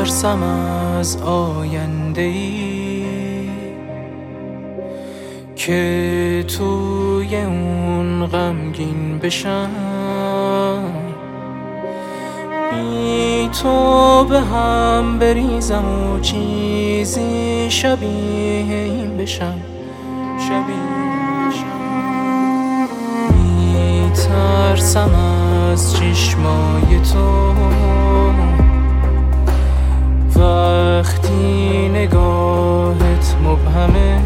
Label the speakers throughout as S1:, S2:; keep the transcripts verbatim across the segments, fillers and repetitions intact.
S1: میترسم از آینده ای که توی اون غمگین بشم، بی تو به هم بریزم و چیزی شبیه این بشم، شبیه میترسم از چشمای تو وقتی نگاهت مبهمه،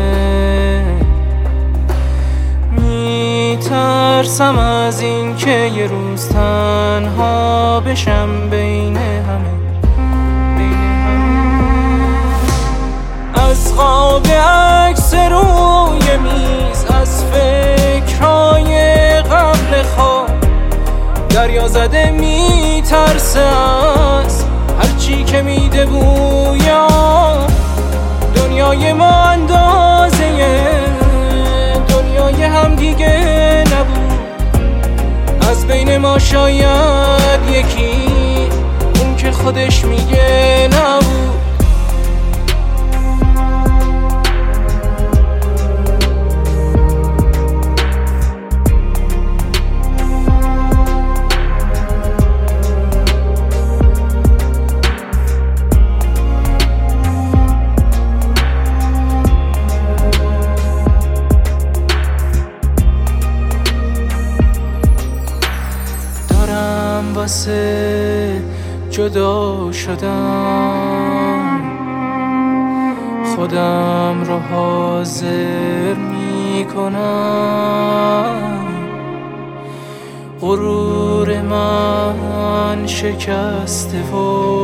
S1: میترسم از این که یه روز تنها بشم بین همه، بین همه. از خواب عکس روی میز، از فکرهای قبل خواب، دریا زده میترسه از هرچی که میده بویا. دنیای ما اندازه دنیای هم دیگه نبود، از بین ما شاید یکی اون که خودش میگه نبود. واسه جدا شدم خودم رو حاضر میکنم، غرور من شکسته و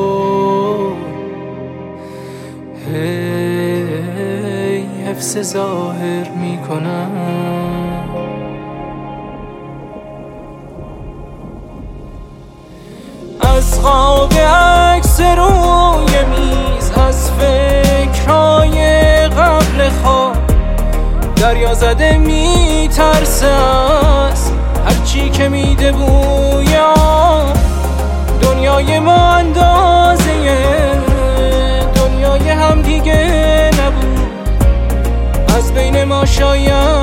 S1: هی حفظ ظاهر میکنم. از خواب عکس روی میز، از فکرهای قبل خواب، دریا زده میترسه از هرچی که میده بویا. دنیای ما اندازه دنیای هم دیگه نبود، از بین ما شاید